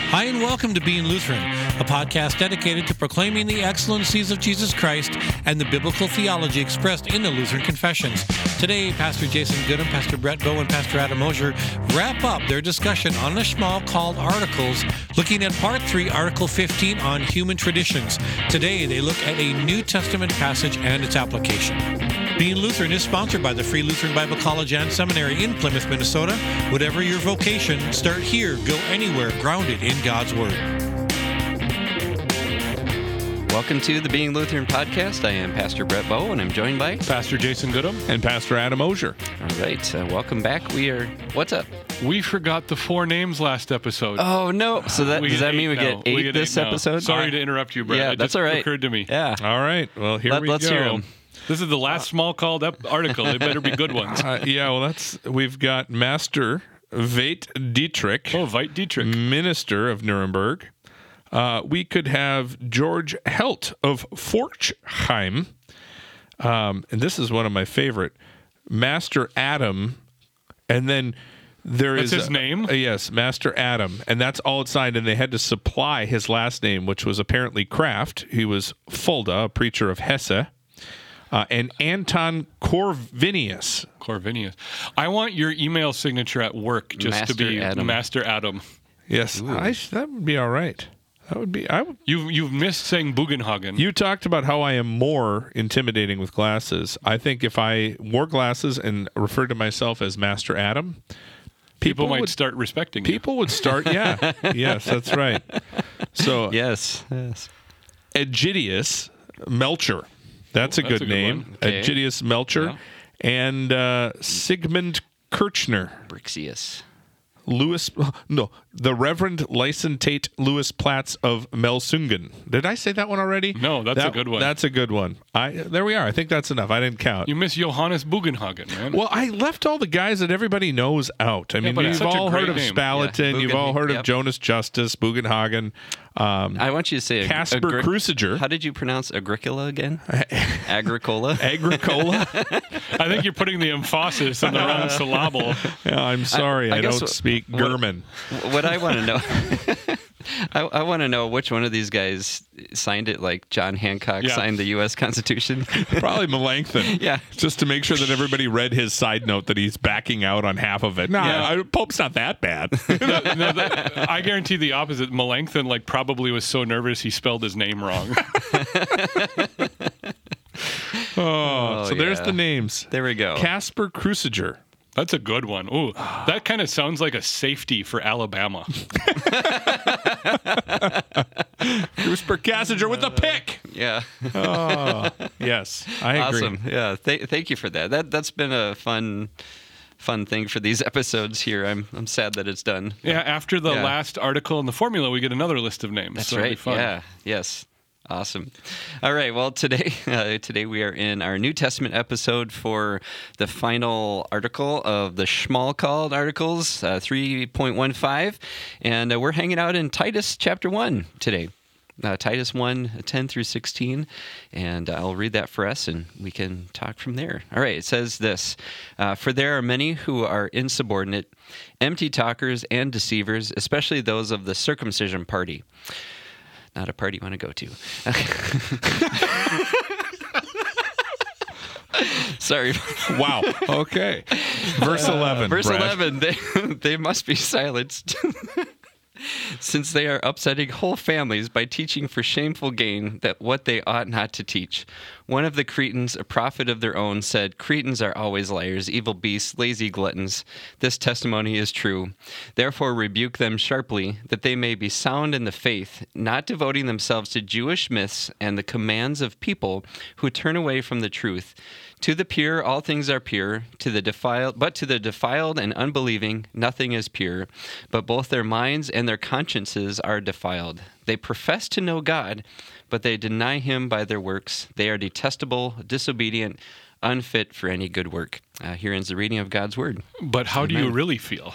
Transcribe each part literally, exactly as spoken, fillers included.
Hi, and welcome to Being Lutheran, a podcast dedicated to proclaiming the excellencies of Jesus Christ and the biblical theology expressed in the Lutheran Confessions. Today, Pastor Jason Goodham, Pastor Brett Bowe, and Pastor Adam Mosier wrap up their discussion on the Shema called Articles, looking at Part three, Article fifteen on human traditions. Today, they look at a New Testament passage and its application. Being Lutheran is sponsored by the Free Lutheran Bible College and Seminary in Plymouth, Minnesota. Whatever your vocation, start here, go anywhere, grounded in God's Word. Welcome to the Being Lutheran podcast. I am Pastor Brett Bowe, and I'm joined by Pastor Jason Goodham and Pastor Adam Mosier. All right, uh, welcome back. We are. What's up? We forgot the four names last episode. Oh no! So that we does that eight mean we now. get eight we get this eight now. episode? Sorry to interrupt you, Brett. Yeah, it that's just all right. occurred to me. Yeah. All right. Well, here Let, we let's go. hear them. This is the last small called up article. They better be good ones. Uh, yeah. Well, that's we've got Master Veit Dietrich, Oh, Veit Dietrich, minister of Nuremberg. Uh, we could have George Helt of Forchheim, um, and this is one of my favorite. Master Adam, and then there That's is his a- name? uh, yes, Master Adam, and that's all it signed. And they had to supply his last name, which was apparently Kraft. He was Fulda, a preacher of Hesse, uh, and Anton Corvinius. Corvinius. I want your email signature at work just Master to be Adam. Master Adam. Yes, I, that would be all right. That would be. I would, You've you've missed saying Bugenhagen. You talked about how I am more intimidating with glasses. I think if I wore glasses and referred to myself as Master Adam, people, people might would, start respecting people would start. Yeah, yes, that's right. So Yes. Yes. Egidius Melcher, that's a Oh, that's good a good name. one. Okay. Egidius Melcher, Yeah. and uh, Sigmund Kirchner. Brixius. Louis, no, the Reverend Lycentate Louis Platz of Melsungen. Did I say that one already? No, that's a That- good one. That's a good one. I there we are. I think that's enough. I didn't count. You miss Johannes Bugenhagen, man. Well, I left all the guys that everybody knows out. I mean, but it's you've such a all heard great of name. Spalatin, Yeah, you've all Bugen- heard yep. of Jonas Justus, Bugenhagen, um, I want you to say Ag- Casper Agri- Cruciger, How did you pronounce Agricola again? Agricola. Agricola. I think you're putting the emphasis on the wrong syllable. Yeah, I'm sorry, I I, guess don't what- speak what- German. What I want to know, I, I want to know which one of these guys signed it, like John Hancock Yeah. signed the U S Constitution. Probably Melanchthon. Yeah. Just to make sure that everybody read his side note that he's backing out on half of it. No, Yeah. I, Pope's not that bad. No, the, I guarantee the opposite. Melanchthon, like, probably was so nervous he spelled his name wrong. oh, so there's yeah. the names. There we go. Casper Cruciger. That's a good one. Ooh, that kind of sounds like a safety for Alabama. Casper Cruciger with the pick. Yeah. Oh, yes, I agree. Awesome. Yeah. Th- thank you for that. That that's been a fun, fun thing for these episodes here. I'm I'm sad that it's done. Yeah, after the Yeah. last article in the formula, we get another list of names. That's so it'll be right. fun. Yeah. Yes. Awesome. All right. Well, today, uh, today we are in our New Testament episode for the final article of the Schmalkald articles, uh, three point one five, and uh, we're hanging out in Titus chapter one today. Uh, Titus one, ten through sixteen, and I'll read that for us, and we can talk from there. All right, it says this, uh, For there are many who are insubordinate, empty talkers, and deceivers, especially those of the circumcision party. Not a party you want to go to. Sorry. Wow. Okay. Verse eleven. Verse Brad. eleven, they, they must be silenced. Since they are upsetting whole families by teaching for shameful gain that what they ought not to teach. One of the Cretans, a prophet of their own, said, Cretans are always liars, evil beasts, lazy gluttons. This testimony is true. Therefore rebuke them sharply, that they may be sound in the faith, not devoting themselves to Jewish myths and the commands of people who turn away from the truth. To the pure, all things are pure. To the defiled, but to the defiled and unbelieving, nothing is pure. But both their minds and their consciences are defiled. They profess to know God, but they deny Him by their works. They are detestable, disobedient, unfit for any good work. Uh, here ends the reading of God's word. But how do you really feel?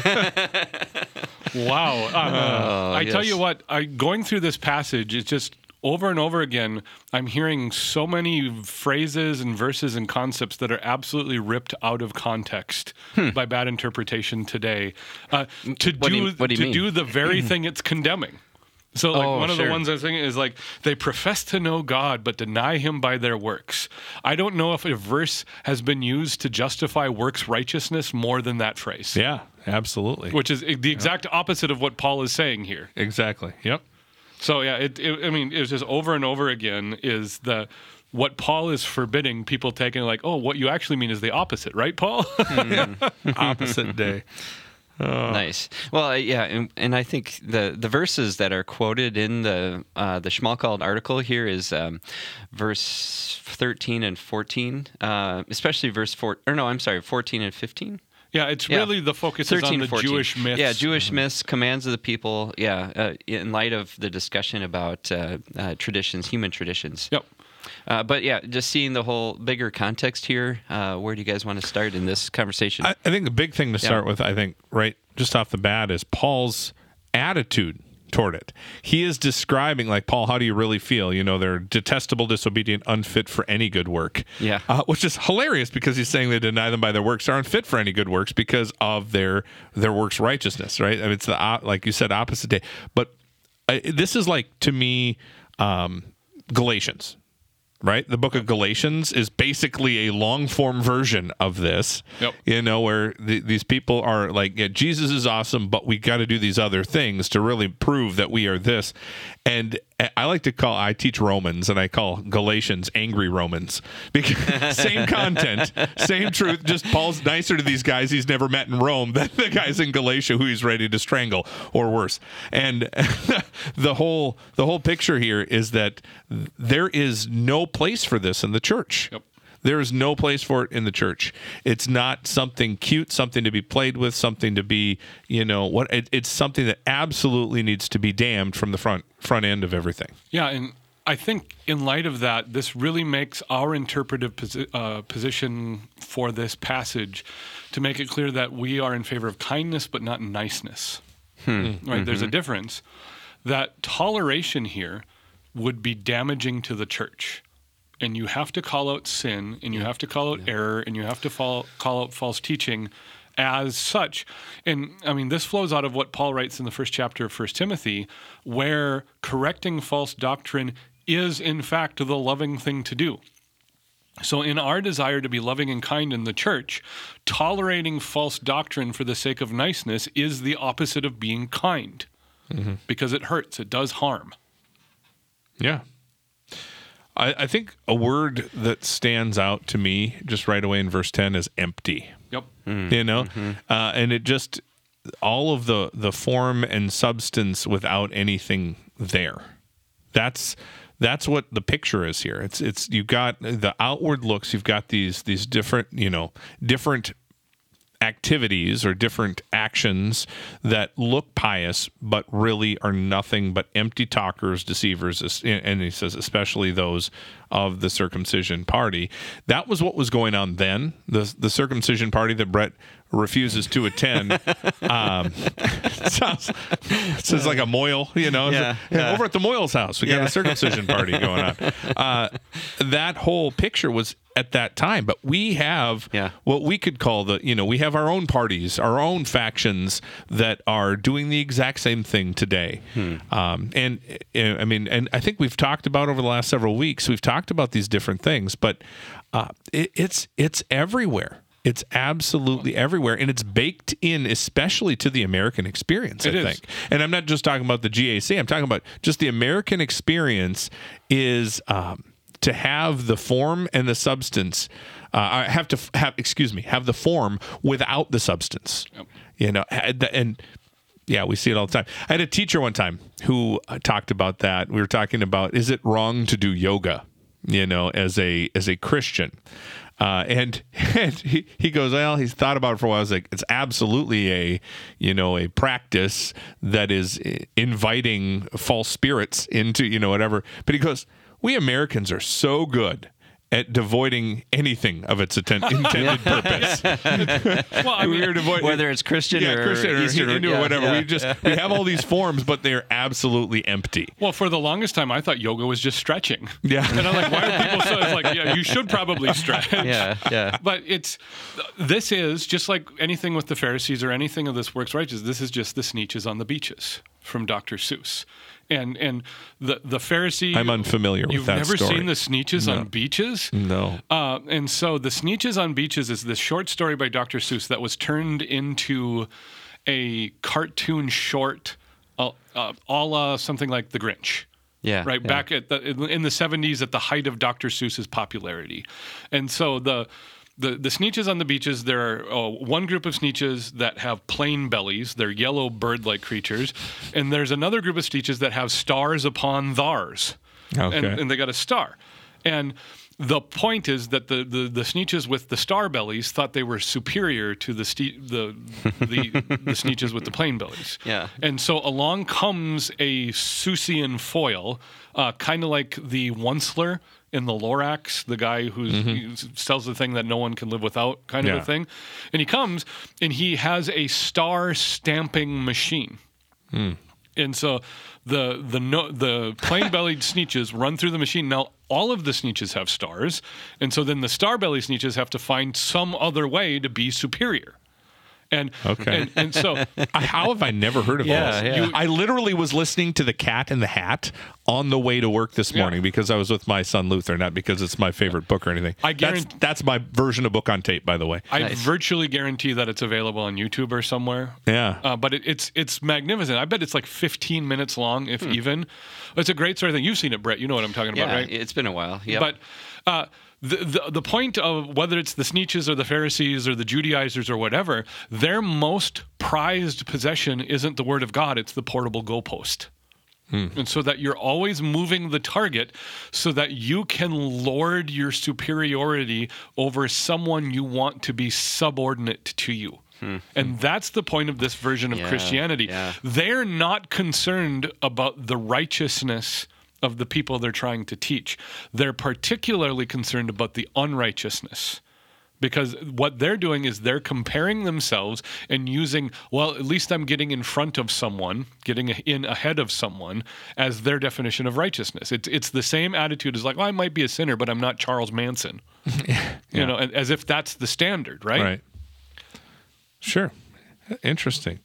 Wow. Um, Oh, I tell yes. you what, I, going through this passage, it's just over and over again, I'm hearing so many phrases and verses and concepts that are absolutely ripped out of context hmm. by bad interpretation today. Uh, to what do, do you, what do, you to mean? do the very thing it's condemning. So, like, oh, one of sure. the ones I was thinking is, like, they profess to know God, but deny him by their works. I don't know if a verse has been used to justify works righteousness more than that phrase. Yeah, absolutely. Which is the exact yep. opposite of what Paul is saying here. Exactly. Yep. So, yeah, it, it, I mean, it's just over and over again is the what Paul is forbidding, people taking like, oh, what you actually mean is the opposite, right, Paul? mm. Opposite day. Oh. Nice. Well, yeah, and, and I think the, the verses that are quoted in the uh, the Schmalkald article here is um, verse thirteen and fourteen, uh, especially verse four. Or no, I'm sorry, fourteen and fifteen. Yeah, it's yeah. really the focus is on the fourteen. Jewish myths. Yeah, Jewish mm-hmm. myths, commands of the people. Yeah, uh, in light of the discussion about uh, uh, traditions, human traditions. Yep. Uh, but yeah, just seeing the whole bigger context here, uh, where do you guys want to start in this conversation? I, I think the big thing to start yeah. with, I think, right just off the bat, is Paul's attitude toward it. He is describing, like, Paul, how do you really feel? You know, they're detestable, disobedient, unfit for any good work. Yeah. Uh, which is hilarious because he's saying they deny them by their works, are unfit for any good works because of their their works righteousness, right? I mean, it's the, uh, like you said, opposite day. But uh, this is like, to me, um, Galatians. Right? The book of Galatians is basically a long form version of this, yep. you know, where the, these people are like, yeah, Jesus is awesome, but we got to do these other things to really prove that we are this. And I like to call, I teach Romans and I call Galatians angry Romans because same content, same truth, just Paul's nicer to these guys he's never met in Rome than the guys in Galatia who he's ready to strangle or worse. And the whole, the whole picture here is that there is no place for this in the church. Yep. There is no place for it in the church. It's not something cute, something to be played with, something to be, you know, what it, it's something that absolutely needs to be damned from the front front end of everything. Yeah, and I think in light of that, this really makes our interpretive posi- uh, position for this passage to make it clear that we are in favor of kindness but not niceness. Hmm. Right? Mm-hmm. There's a difference. That toleration here would be damaging to the church. And you have to call out sin, and you have to call out yeah. error, and you have to fall, call out false teaching as such. And, I mean, this flows out of what Paul writes in the first chapter of First Timothy, where correcting false doctrine is, in fact, the loving thing to do. So in our desire to be loving and kind in the church, tolerating false doctrine for the sake of niceness is the opposite of being kind, mm-hmm. because it hurts, it does harm. Yeah. I, I think a word that stands out to me just right away in verse ten is empty. Yep. Mm. You know, mm-hmm. uh, and it just, all of the, the form and substance without anything there. That's that's what the picture is here. It's it's you've got the outward looks. You've got these these different you know different activities or different actions that look pious but really are nothing but empty talkers, deceivers, and he says especially those of the circumcision party. That was what was going on then. The the circumcision party that Brett refuses to attend. um, sounds sounds like a Moyle, you know. Yeah, hey, yeah. Over at the Moyle's house, we got yeah. a circumcision party going on. Uh, that whole picture was at that time, but we have yeah. what we could call the, you know, we have our own parties, our own factions that are doing the exact same thing today. Hmm. Um, and uh, I mean, and I think we've talked about over the last several weeks, we've talked about these different things, but uh, it, it's it's everywhere. It's absolutely everywhere, and it's baked in, especially to the American experience, I it think. Is. And I'm not just talking about the G A C. I'm talking about just the American experience is um, to have the form and the substance. Uh, I have to have, excuse me, have the form without the substance. Yep. You know, and yeah, we see it all the time. I had a teacher one time who talked about that. We were talking about, is it wrong to do yoga? You know, as a as a Christian. Uh, and and he, he goes, well, he's thought about it for a while. I was like, it's absolutely a, you know, a practice that is inviting false spirits into, you know, whatever. But he goes, we Americans are so good at devoiding anything of its atten- intended purpose. Well, I mean, We're devoid- Whether it's Christian yeah, or Christian or Eastern or- Hindu or yeah, whatever. yeah. We just we have all these forms, but they're absolutely empty. well, for the longest time, I thought yoga was just stretching. Yeah. And I'm like, why are people so? It's like, yeah, you should probably stretch. Yeah, yeah. But it's this is just like anything with the Pharisees or anything of this works righteous. This is just the Sneetches on the beaches from Doctor Seuss, and and the the Pharisee. I'm unfamiliar with You've that never story. seen the Sneetches on beaches? No. Uh, and so the Sneetches on Beaches is this short story by Doctor Seuss that was turned into a cartoon short, uh, uh, a la something like The Grinch. Yeah, Right yeah. back at the in the seventies at the height of Doctor Seuss's popularity, and so the. The the Sneetches on the beaches, there are uh, one group of Sneetches that have plain bellies. They're yellow bird-like creatures. And there's another group of Sneetches that have stars upon thars. Okay. And, and they got a star. And the point is that the, the, the Sneetches with the star bellies thought they were superior to the ste- the the, the Sneetches with the plain bellies. Yeah. And so along comes a Seussian foil, uh, kind of like the Onceler in the Lorax, the guy who mm-hmm. sells the thing that no one can live without, kind of Yeah. a thing. And he comes and he has a star stamping machine. And so the the no, the plain-bellied Sneetches run through the machine. Now, all of the Sneetches have stars, and so then the star-bellied Sneetches have to find some other way to be superior. And, Okay. and and so I- How have I never heard of Yeah, this? yeah. You- I literally was listening to The Cat in the Hat on the way to work this Yeah. morning because I was with my son Luther, not because it's my favorite book or anything. I that's, guarant- that's my version of book on tape, by the way. I Nice. virtually guarantee that it's available on YouTube or somewhere. Yeah. Uh, but it, it's it's magnificent. I bet it's like fifteen minutes long, if even. It's a great sort of thing. You've seen it, Brett. You know what I'm talking Yeah, about, right? it's been a while. Yep. But uh, the, the the point of whether it's the Sneetches or the Pharisees or the Judaizers or whatever, their most prized possession isn't the Word of God; it's the portable goalpost. And so that you're always moving the target so that you can lord your superiority over someone you want to be subordinate to you. And that's the point of this version of Yeah, Christianity. yeah. They're not concerned about the righteousness of the people they're trying to teach. They're particularly concerned about the unrighteousness. Because what they're doing is they're comparing themselves and using, well, at least I'm getting in front of someone, getting in ahead of someone as their definition of righteousness. It's it's the same attitude as like, well, I might be a sinner, but I'm not Charles Manson. You know, as if that's the standard, right? Right. Sure. Interesting.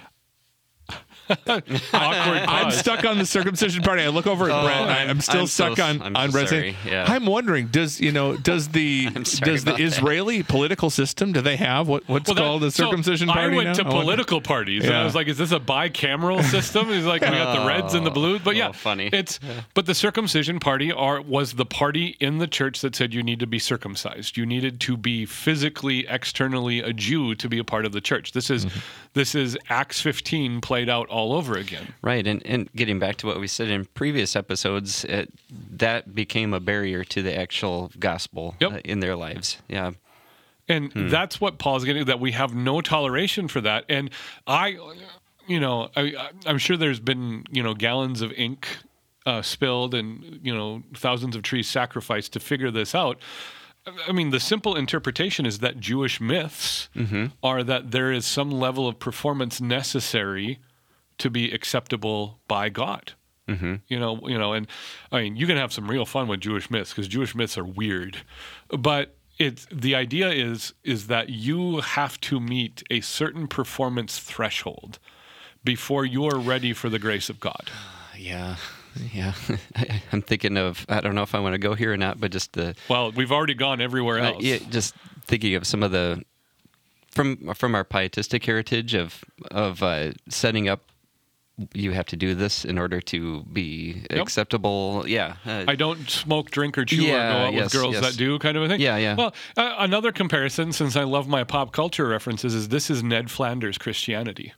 Awkward I'm pause. stuck on the circumcision party. I look over at Oh, Brett. And I, I'm- I'm still I'm so stuck on s- I'm on so Brett. sorry. Yeah. I'm wondering, does you know, does the I'm sorry does the about that. Israeli political system? Do they have what what's Well, that- called the so circumcision party? I went now? to I wonder- political parties, and I Yeah. was like, "Is this a bicameral system?" He's like, "We got the reds and the blues." But yeah, Oh, funny. It's but the circumcision party are was the party in the church that said you need to be circumcised. You needed to be physically, externally a Jew to be a part of the church. This is this is Acts fifteen played out all over again. Right, and, and getting back to what we said in previous episodes, it, that became a barrier to the actual gospel Yep. uh, in their lives. Yeah, And that's what Paul's getting, that we have no toleration for that. And I, you know, I, I'm sure there's been, you know, gallons of ink uh, spilled and, you know, thousands of trees sacrificed to figure this out. I mean, the simple interpretation is that Jewish myths are that there is some level of performance necessary to be acceptable by God. Mm-hmm. You know, you know, and I mean, you can have some real fun with Jewish myths because Jewish myths are weird, but it's the idea is is that you have to meet a certain performance threshold before you are ready for the grace of God. yeah, yeah. I'm thinking of, I don't know if I want to go here or not, but just the Well, we've already gone everywhere Uh, else. yeah, just thinking of some of the from from our pietistic heritage of of uh, setting up. You have to do this in order to be Yep. acceptable. Yeah, uh, I don't smoke, drink, or chew or Yeah, go out yes, with girls yes. that do, kind of a thing. Yeah, yeah. Well, uh, another comparison, since I love my pop culture references, is this is Ned Flanders' Christianity.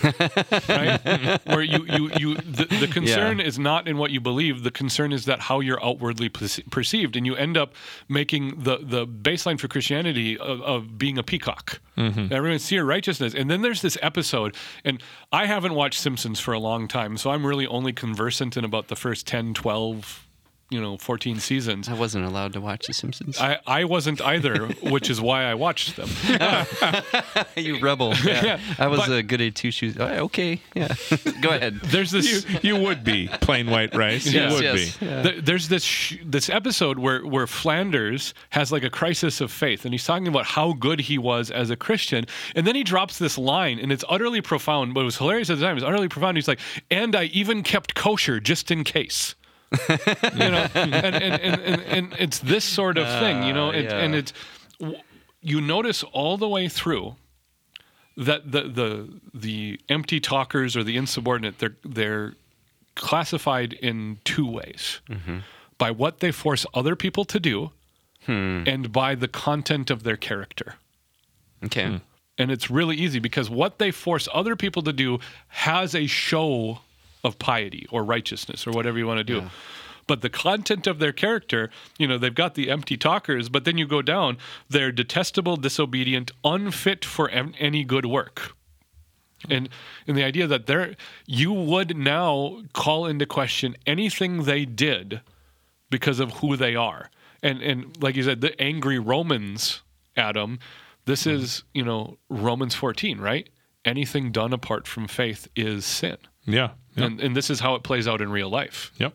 Right? Where you, you, you the, the concern Yeah. is not in what you believe. The concern is that how you're outwardly perce- perceived. And you end up making the, the baseline for Christianity of, of being a peacock. Mm-hmm. Everyone see your righteousness. And then there's this episode, and I haven't watched Simpsons for a long time, so I'm really only conversant in about the first ten, twelve you know, fourteen seasons. I wasn't allowed to watch The Simpsons. I, I wasn't either, which is why I watched them. You rebel. Yeah. Yeah, I was but- a good at two shoes. Oh, okay. Yeah. Go ahead. There's this. You, you would be plain white rice. You Yes, would yes. be. Yeah. Th- There's this sh- this episode where where Flanders has like a crisis of faith, and he's talking about how good he was as a Christian, and then he drops this line, and it's utterly profound. But it was hilarious at the time. It's utterly profound. He's like, "And I even kept kosher just in case." You know, and and, and, and and it's this sort of thing, you know, Uh, it, yeah. and it's w- you notice all the way through that the the the empty talkers or the insubordinate, they're they're classified in two ways: by what they force other people to do, and by the content of their character. Okay. And it's really easy because what they force other people to do has a show of piety or righteousness or whatever you want to do. Yeah. But the content of their character, you know, they've got the empty talkers, but then you go down, they're detestable, disobedient, unfit for an- any good work. And and the idea that they're you would now call into question anything they did because of who they are. And and like you said, the angry Romans, Adam, this is, you know, Romans fourteen, right? Anything done apart from faith is sin. Yeah. Yep. And and this is how it plays out in real life. Yep.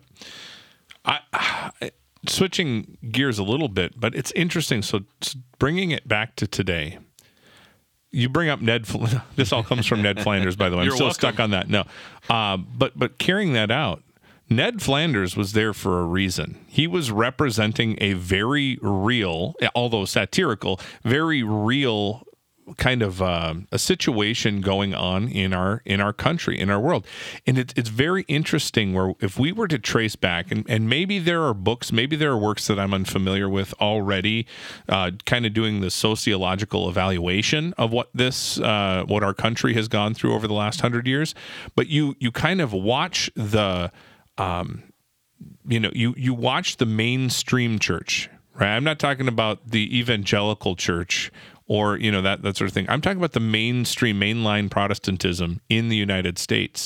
I, I switching gears a little bit, but it's interesting. So s- bringing it back to today, you bring up Ned. Fl- this all comes from Ned Flanders, by the way. I'm You're still welcome. stuck on that. No, um, but but carrying that out, Ned Flanders was there for a reason. He was representing a very real, although satirical, very real kind of um, a situation going on in our in our country, in our world. And it, it's very interesting where if we were to trace back, and, and maybe there are books, maybe there are works that I'm unfamiliar with already, uh, kind of doing the sociological evaluation of what this, uh, what our country has gone through over the last hundred years. But you you kind of watch the, um, you know, you you watch the mainstream church, right? I'm not talking about the evangelical church or, you know, that, that sort of thing. I'm talking about the mainstream, mainline Protestantism in the United States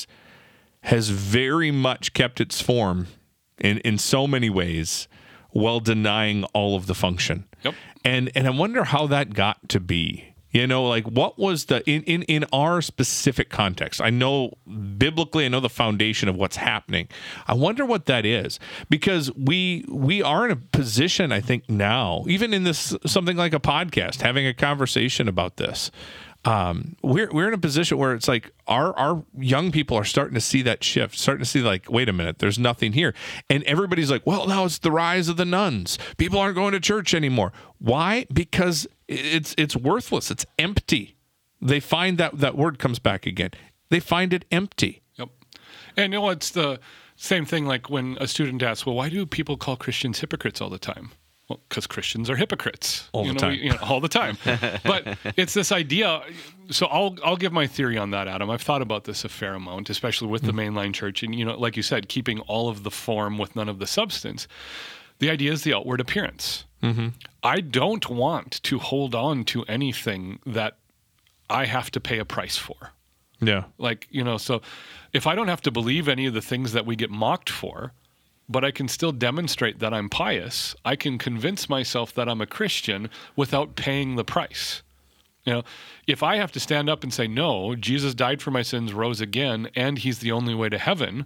has very much kept its form in, in so many ways while denying all of the function. Yep. And and I wonder how that got to be. You know, like what was the, in, in, in our specific context, I know biblically, I know the foundation of what's happening. I wonder what that is, because we we are in a position, I think now, even in this, something like a podcast, having a conversation about this, um, we're we're in a position where it's like our our young people are starting to see that shift, starting to see like, wait a minute, there's nothing here. And everybody's like, well, now it's the rise of the nuns. People aren't going to church anymore. Why? Because it's it's worthless. It's empty. They find that that word comes back again. They find it empty. Yep. And you know, it's the same thing like when a student asks, well, why do people call Christians hypocrites all the time? Well, because Christians are hypocrites. All you the know, time. we- you know, all the time. But it's this idea. So I'll I'll give my theory on that, Adam. I've thought about this a fair amount, especially with the mainline church. And, you know, like you said, keeping all of the form with none of the substance. The idea is the outward appearance. Mm-hmm. I don't want to hold on to anything that I have to pay a price for. Yeah. Like, you know, so if I don't have to believe any of the things that we get mocked for, but I can still demonstrate that I'm pious, I can convince myself that I'm a Christian without paying the price. You know, if I have to stand up and say, no, Jesus died for my sins, rose again, and he's the only way to heaven,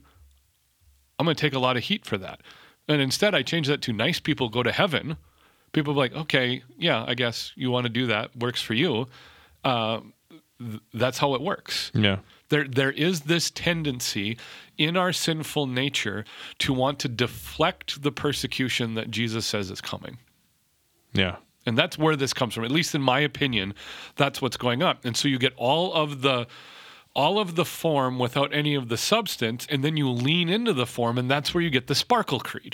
I'm going to take a lot of heat for that. And instead, I change that to nice people go to heaven. People are like, okay, yeah, I guess you want to do that. Works for you. Uh, th- that's how it works. Yeah. There, there is this tendency in our sinful nature to want to deflect the persecution that Jesus says is coming. Yeah. And that's where this comes from. At least in my opinion, that's what's going on. And so you get all of the all of the form without any of the substance, and then you lean into the form, and that's where you get the sparkle creed.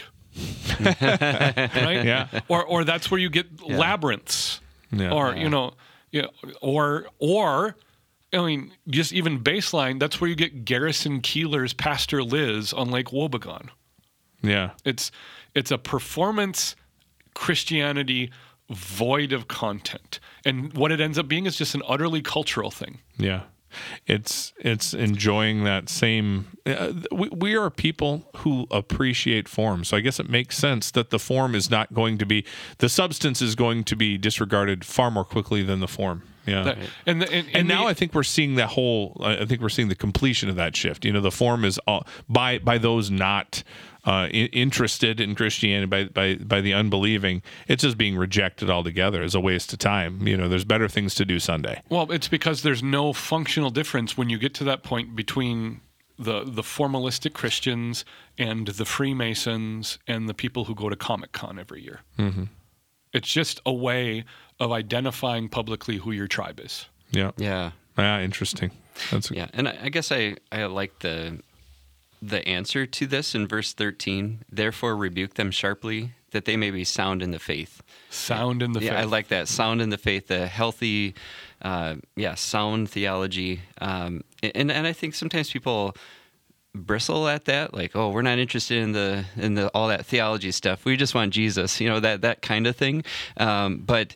Right? Yeah. Or or that's where you get labyrinths. Yeah. Or, you know, you know, or or I mean, just even baseline, that's where you get Garrison Keillor's Pastor Liz on Lake Wobegon. Yeah. It's it's a performance Christianity void of content. And what it ends up being is just an utterly cultural thing. Yeah. it's it's enjoying that same. Uh, we we are people who appreciate form, so I guess it makes sense that the form is not going to be the substance is going to be disregarded far more quickly than the form. Yeah, That- and, the, and, and and now the- I think we're seeing that whole. I think we're seeing the completion of that shift. You know, the form is all, by by those not uh, in, interested in Christianity, by by by the unbelieving. It's just being rejected altogether as a waste of time. You know, there's better things to do Sunday. Well, it's because there's no functional difference when you get to that point between the the formalistic Christians and the Freemasons and the people who go to Comic-Con every year. Mm-hmm. It's just a way of identifying publicly who your tribe is. Yeah, Yeah. yeah, interesting. That's Yeah, and I I guess I, I like the the answer to this in verse thirteen. Therefore, rebuke them sharply, that they may be sound in the faith. Sound in the Yeah, faith. I like that. Sound in the faith, the healthy, uh, yeah, sound theology. Um, and and I think sometimes people bristle at that, like, oh, we're not interested in the in the all that theology stuff. We just want Jesus, you know, that that kind of thing. Um, but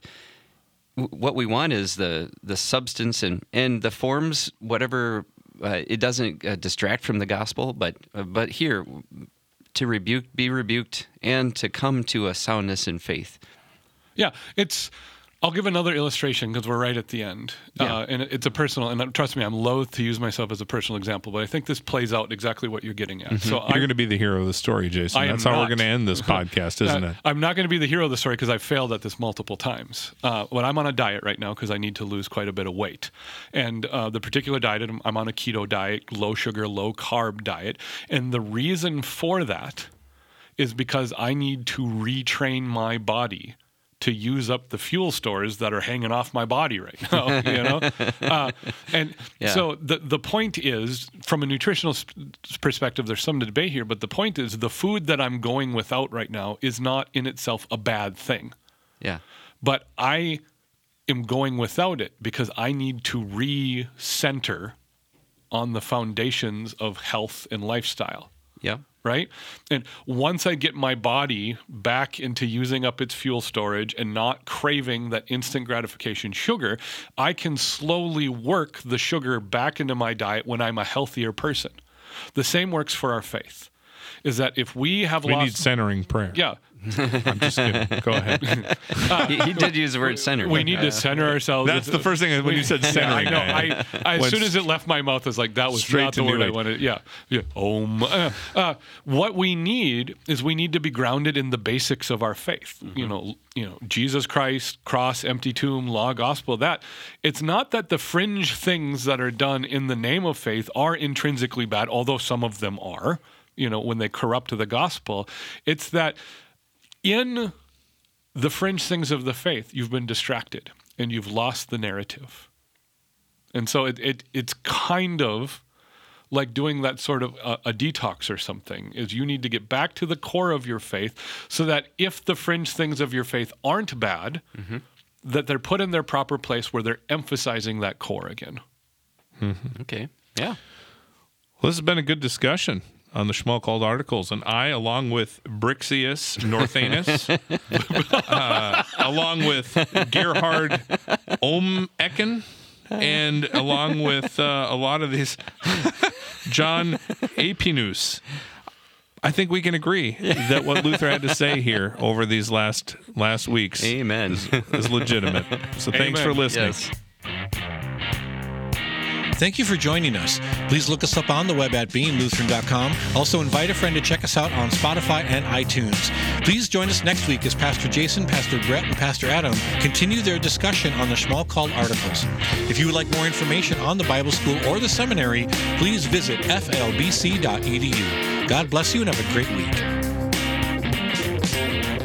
w- what we want is the the substance and and the forms, whatever. Uh, it doesn't uh, distract from the gospel, but uh, but here to rebuke, be rebuked, and to come to a soundness in faith. Yeah, it's. I'll give another illustration because we're right at the end, Yeah. uh, and it's a personal. And trust me, I'm loath to use myself as a personal example, but I think this plays out exactly what you're getting at. So You're going to be the hero of the story, Jason. I am That's how not. we're going to end this podcast, isn't Uh, it? I'm not going to be the hero of the story because I've failed at this multiple times. Uh, when I'm on a diet right now because I need to lose quite a bit of weight, and uh, the particular diet I'm, I'm on a keto diet, low sugar, low carb diet, and the reason for that is because I need to retrain my body to use up the fuel stores that are hanging off my body right now, you know? Uh, and Yeah. so the the point is, from a nutritional sp- perspective, there's some debate here, but the point is the food that I'm going without right now is not in itself a bad thing. Yeah. But I am going without it because I need to re-center on the foundations of health and lifestyle. Yeah. Right? And once I get my body back into using up its fuel storage and not craving that instant gratification sugar, I can slowly work the sugar back into my diet when I'm a healthier person. The same works for our faith. Is that if we have We lost... need centering prayer. yeah. I'm just kidding. Go ahead. he, he did use the word center. We need to center ourselves. That's the first thing when you said centering. Yeah, I know. I, I, as Went soon as it left my mouth, I was like, that was straight not to the New word I Age. wanted. Yeah. Yeah. Om. Uh, uh, what we need is we need to be grounded in the basics of our faith. Mm-hmm. You know, you know, Jesus Christ, cross, empty tomb, law, gospel, that. It's not that the fringe things that are done in the name of faith are intrinsically bad, although some of them are, you know, when they corrupt the gospel. It's that in the fringe things of the faith, you've been distracted and you've lost the narrative. And so it, it it's kind of like doing that sort of a, a detox or something, is you need to get back to the core of your faith so that if the fringe things of your faith aren't bad, mm-hmm. that they're put in their proper place where they're emphasizing that core again. Okay. Yeah. Well, this has been a good discussion on the Schmalkald articles, and I, along with Brixius Northanus, uh, along with Gerhard Omecken, and along with uh, a lot of these, John Apinus, I think we can agree that what Luther had to say here over these last last weeks Amen. is legitimate. So thanks Amen. for listening. Yes. Thank you for joining us. Please look us up on the web at being lutheran dot com. Also, invite a friend to check us out on Spotify and iTunes. Please join us next week as Pastor Jason, Pastor Brett, and Pastor Adam continue their discussion on the Schmalkald articles. If you would like more information on the Bible School or the seminary, please visit f l b c dot e d u. God bless you and have a great week.